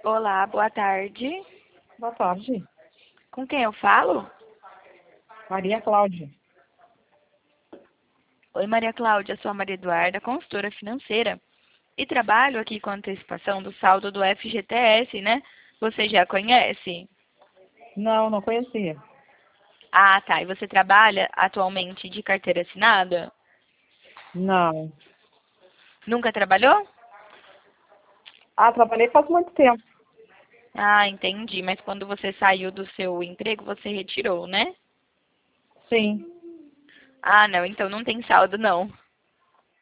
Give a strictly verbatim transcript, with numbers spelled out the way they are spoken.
Olá, boa tarde. Boa tarde. Com quem eu falo? Maria Cláudia. Oi, Maria Cláudia, sou a Maria Eduarda, consultora financeira. E trabalho aqui com antecipação do saldo do F G T S, né? Você já conhece? Não, não conhecia. Ah, tá. E você trabalha atualmente de carteira assinada? Não. Nunca trabalhou? Ah, trabalhei faz muito tempo. Ah, entendi. Mas quando você saiu do seu emprego, você retirou, né? Sim. Ah, não. Então não tem saldo, não.